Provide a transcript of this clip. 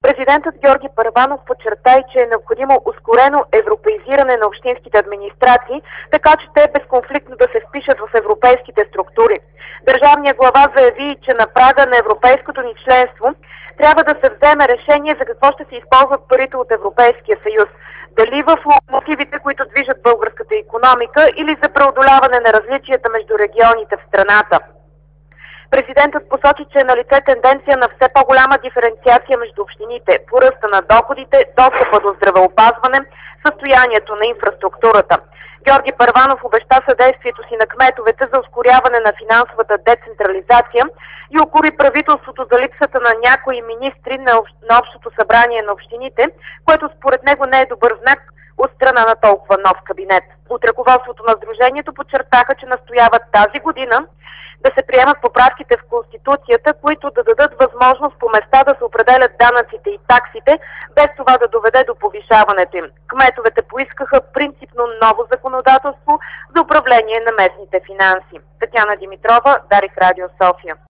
Президентът Георги Първанов подчерта, че е необходимо ускорено европеизиране на общинските администрации, така че те безконфликтно да се впишат в европейските структури. Държавният глава заяви, че на прага на европейското ни членство трябва да се вземе решение за какво ще се използват парите от Европейския съюз. Дали в мотивите, които движат българската икономика, или за преодоляване на различията между регионите в страната. Президентът посочи, че е налице тенденция на все по-голяма диференциация между общините по ръста на доходите, достъпа до здравеопазване, състоянието на инфраструктурата. Георги Първанов обеща съдействието си на кметовете за ускоряване на финансовата децентрализация и укори правителството за липсата на някои министри на Общото събрание на общините, което според него не е добър знак от страна на толкова нов кабинет. От ръководството на Сдружението подчертаха, че настояват тази година да се приемат поправките в Конституцията, които да дадат възможност по места да се определят данъците и таксите, без това да доведе до повишаването им. Кметовете поискаха принципно ново законодателство за управление на местните финанси. Татяна Димитрова, Дарик Радио София.